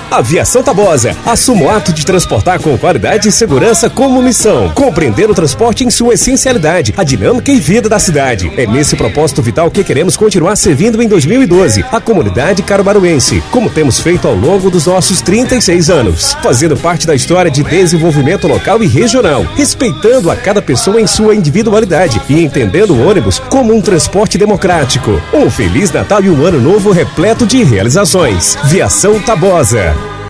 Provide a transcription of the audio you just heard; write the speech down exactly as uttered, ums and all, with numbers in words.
Aviação Tabosa, assumo o ato de transportar com qualidade e segurança como missão. Compreender o transporte em sua essencialidade, a dinâmica e vida da cidade. É nesse propósito vital que queremos continuar servindo em dois mil e doze a comunidade caruaruense, como temos feito ao longo dos nossos trinta e seis anos, fazendo parte da história de desenvolvimento local e regional, respeitando a cada pessoa em sua individualidade e entendendo o ônibus como um transporte democrático. Um Feliz Natal e um Ano Novo repleto de realizações. Viação Tabosa.